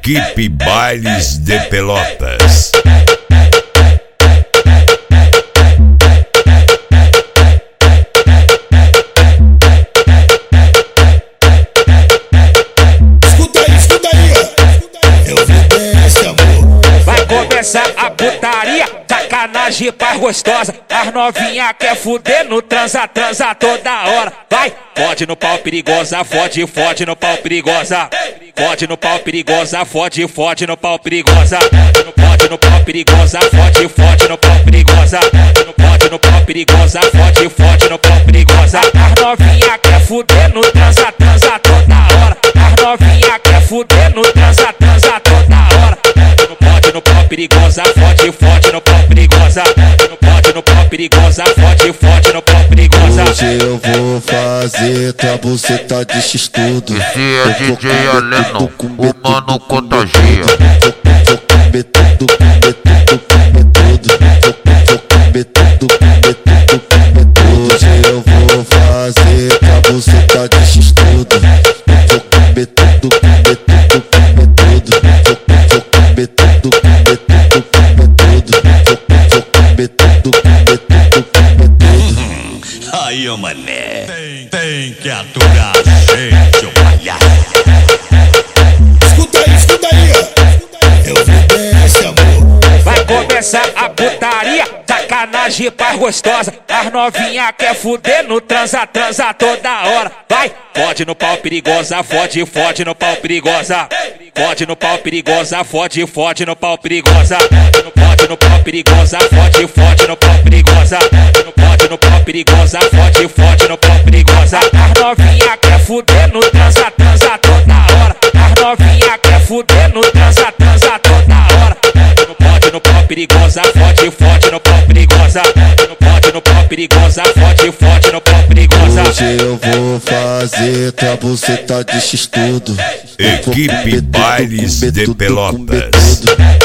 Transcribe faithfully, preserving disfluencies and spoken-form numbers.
Equipe Bailes de Pelotas. Escuta aí, escuta aí, ó. Eu vou desse amor. Vai começar a putaria, sacanagem paz gostosa. As novinha quer fuder no transa, transa toda hora. Vai, fode no pau perigosa, fode, fode no pau perigosa. Fode no pau perigosa, fode, fode no pau perigosa. Fode no pau perigosa, fode, fode no pau perigosa. Fode no pau perigosa, fode, fode no pau perigosa. As novinha quer fuder no transa, transa toda hora. As novinha quer fuder no transa, transa toda hora. Fode no pau perigosa, fode, fode no pau perigosa. Fode no pau perigosa, fode, fode no pau perigosa. Hoje eu vou fazer tua buceta de x-tudo. Esse é D J Aleno, o mano contagia. Vou comer tudo, comer tudo, comer tudo. Vou comer tudo, comer tudo, comer tudo. Hoje eu vou fazer tua buceta de x-tudo. Vou comer tudo, comer tudo, comer tudo. Vou comer tudo, comer tudo, comer tudo. Vou comer tudo, comer tudo, comer tudo. Aí, ô mané, tem, tem que aturar a gente, ô palhaço. Escuta aí, escuta aí, ó. Eu vou desse amor. Vai começar a putaria, sacanagem paz gostosa. As novinha quer fuder no transa, transa toda hora. Vai, fode no pau perigosa, fode, fode no pau perigosa. Fode no pau perigosa, fode, fode no pau perigosa. Fode no pau perigosa, fode, fode no pau perigosa. Fode no pau perigosa, fode, fode no pau perigosa. As novinha quer fuder no transa, transa toda hora. As novinha quer fuder no transa, transa toda hora. Fode no pau perigosa, fode, fode no pau perigosa. Fode no pau perigosa, fode, fode no pau perigosa. Hoje eu vou fazer tua buceta de x-tudo. Equipe Bailes de Pelotas.